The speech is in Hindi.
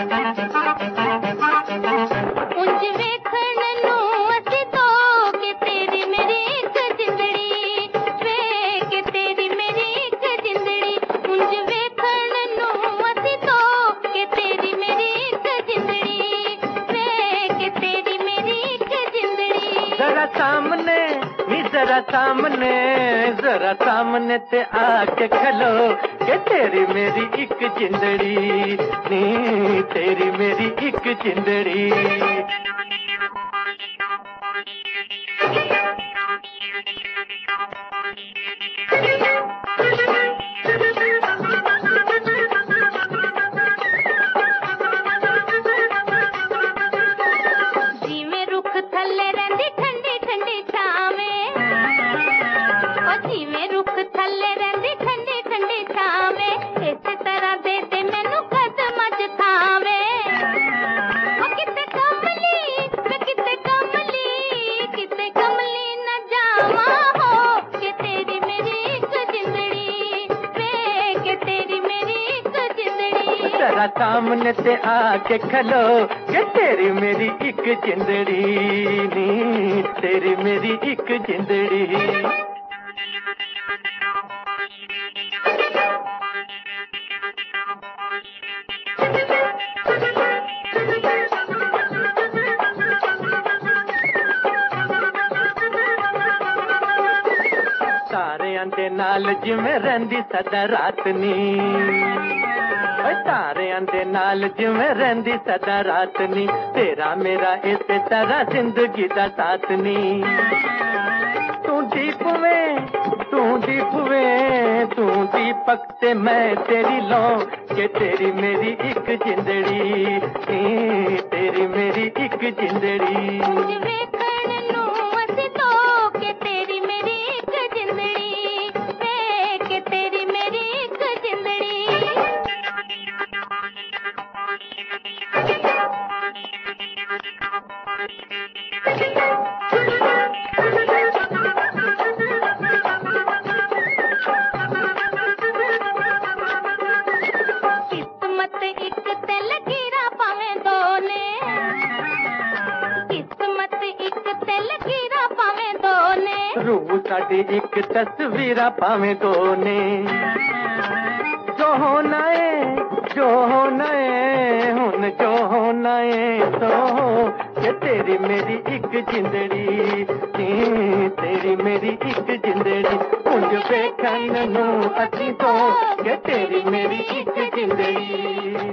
उंज वेखण नू असी तो के तेरी मेरी एक जिंदड़ी वे के तेरी मेरी एक जिंदड़ी उंज वेखण नू असी तो के तेरी मेरी एक जिंदड़ी वे के तेरी मेरी एक जिंदड़ी। जरा सामने जरा सामने ते आके खलो के तेरी मेरी एक जिंदड़ी नी तेरी मेरी एक जिंदड़ी। जिवें रुख थल्ले रहिंदी ठंडी ठंडी छावें जिवें रुख थल्ले रहिंदी ठंडी ठंडी छावें इस तरह दे ते मैनू कदमां च थावें किते कमली न जावां हो के तेरी मेरी एक जिंदड़ी वे के तेरी मेरी एक जिंदड़ी। जरा सामने ते आके खलो के तेरी मेरी एक जिंदड़ी नी तेरी मेरी एक जिंदड़ी। तारियां दे नाल जिवें रहिंदी सदा रात नी तारियां दे नाल जिवें रहिंदी सदा रात नी तेरा मेरा इसे तरह जिंदगी दा साथ नी। तू दीपक ते मैं तेरी लौ के तेरी मेरी एक जिंदड़ी तेरी मेरी एक जिंदड़ी। उंज वेखण नू असी तो के तेरी मेरी एक जिंदड़ी वे के तेरी मेरी एक जिंदड़ी। किस्मत एक ते लकीरां पावें दो ने किस्मत एक ते लकीरां पावें दो ने रूह साडी एक तस्वीरां पावें दो ने जो होना है हुन जो होना है तो के तेरी मेरी एक जिंदड़ी तेरी मेरी एक जिंदड़ी उंज वेखण नू असी तो के तेरी मेरी एक जिंदड़ी।